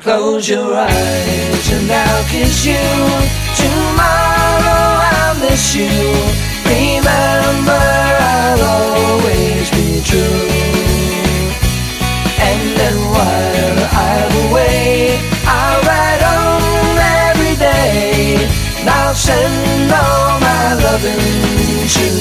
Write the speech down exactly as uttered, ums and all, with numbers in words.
Close your eyes and I'll kiss you. Tomorrow I'll miss you. Remember, I'll always be true. And then while I'm away, I'll write home every day. And I'll send all my loving to